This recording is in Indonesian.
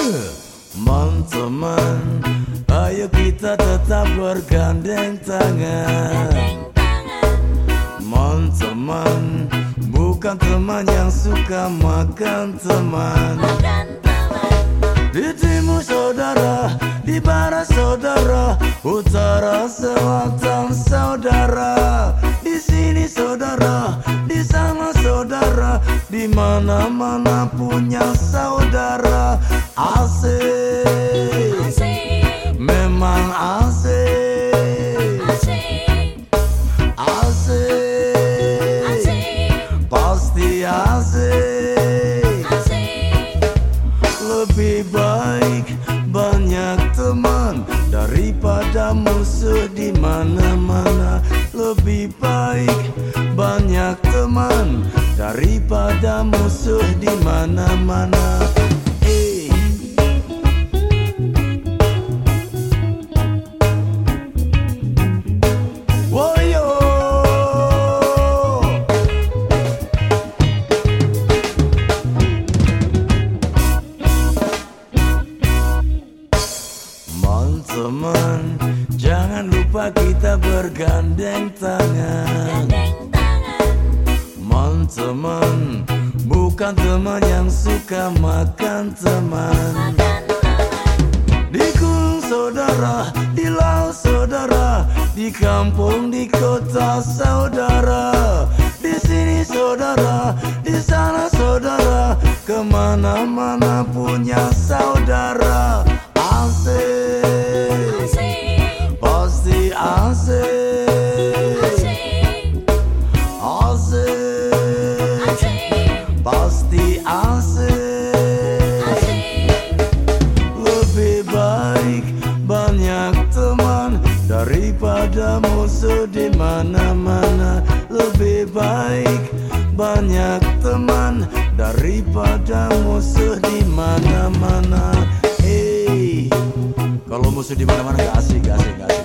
Teman-teman, ayo kita tetap bergandeng tangan. Teman-teman, bukan teman yang suka makan teman. Di timur saudara, di barat saudara, utara selatan saudara. Di sini saudara, di sana saudara, di mana-mana punya saudara. Asik, memang asik, asik, pasti asik. Lebih baik banyak teman daripada musuh di mana-mana. Lebih baik banyak teman daripada musuh di mana-mana. Teman, jangan lupa kita bergandeng tangan. Teman, bukan teman yang suka makan teman. Di gunung saudara, di laut saudara, di kampung, di kota saudara. Di sini saudara, di sana saudara, kemana-mana punya saudara. Asik, pasti asik, asik, pasti asik. Lebih baik banyak teman daripada musuh di mana-mana. Lebih baik banyak teman daripada musuh di mana-mana. Kalau musuh di mana-mana gak asik, gak asik, gak asik.